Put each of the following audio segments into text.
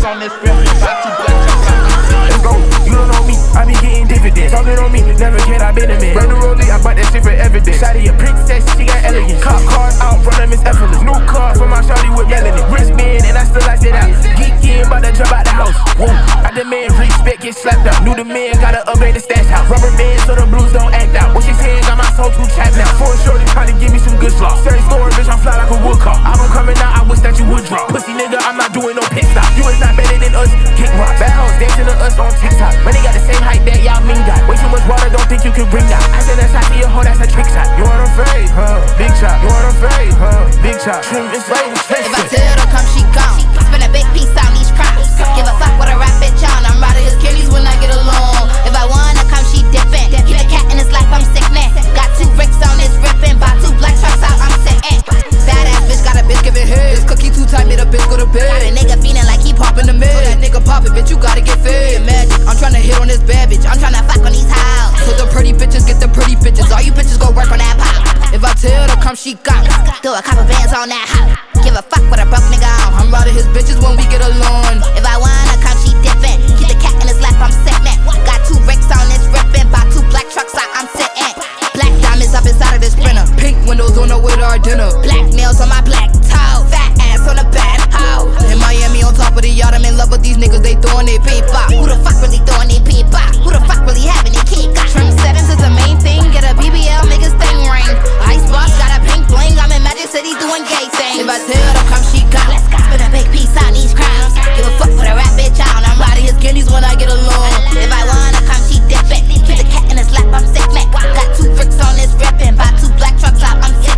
on this riff, about to black trucks out. Let's go, you don't know me, I be getting dividends. Talking on me, never can I been a man. Brand new rollie, I bought that shit for evidence. Shawty a princess, she got elegance. Cop cars out front of Miss effortless. New car for my shawty with melanin. Wristband and I still like it out. Geekin', bout to jump out the house. Whoa, I demand respect, get slapped out. Knew the man, gotta upgrade the stash house. Rubber band so the blues don't act out. What she saying, got my soul too chapped now. For a shorty, trying to give me some good slaw. Certain story, bitch, I'm fly like a woodcock. I'm coming out, I wish that you would drop. Pussy nigga, I'm not doing no pit stop. You is not better than us, kick rock. Bad hoes dancing to us on TikTok. Man, they got the same height that y'all mean got. Way too much water, don't think you can bring that. I said that shot to your hoe, that's a trick shot. You want a fade, huh? Big chop. You want a fade, huh? Big chop. Trim is right, If I tell her to come, she gone. Spin a big piece out these crowns. Give a fuck what a rap bitch on. I'm riding his kidneys when I get along. If I wanna come, she dippin'. Keep the cat in his life, I'm sickening. Got 2 bricks on this rippin'. Buy 2 black trucks out, I'm sitting. Badass bitch, got a bitch giving head. This cookie too tight, made a bitch go to bed. Got a nigga feeling like he poppin' the mid. So that nigga poppin', bitch, you gotta get fed. Magic, I'm tryna hit on this bad bitch. I'm tryna fuck on these hoes. So the pretty bitches get the pretty bitches. All you bitches go work on that pop. If I tell her to come, she gone. Throw a couple bands on that hop. Give a fuck what a broke nigga on. I'm riding his bitches when we get along. If I wanna come, she dippin'. Keep the cat in his lap, I'm sickening. Got 2 bricks on this rippin'. Buy 2 black trucks out, I'm sitting. Black diamonds up inside of this Sprinter. Pink windows on the way to our dinner. Black nails on my black toe. Fat ass on a bad hoe. In Miami on top of the yacht, I'm in love with these niggas, they throwing their paper. Who the fuck really throwing their paper? Who the fuck really having their cake? Trim settings is the main thing. Get a BBL, niggas thing ring. Ice boss got a pink bling. I'm in Magic City doing gay things. If I tell her to come, she gone. Spin a big piece out these crowns. Give a fuck for the rap bitch out. I'm riding his kidneys when I get along. If I wanna come, she dippin'. Keep the cat in his lap, I'm sick, man. Got 2 bricks on this rippin'. Buy 2 black trucks out, I'm sitting.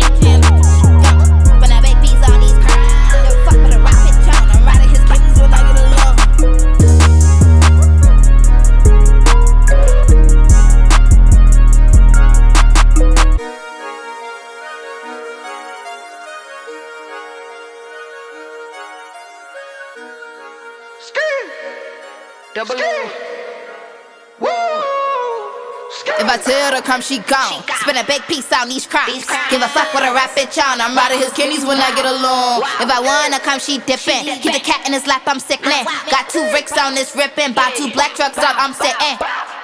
Spin a big piece on these crowns. Give a fuck for the rap bitch out. I'm riding his kidneys when I get along. double A. Woo! If I tell her to come, she gone. Spin a big piece out these crowns. Give a fuck what a rap bitch on. I'm riding his kidneys when I get along. If I wanna come, she dippin'. Keep the cat in his lap, I'm sickening. Got 2 bricks on this rippin'. Buy 2 black trucks out, I'm sitting.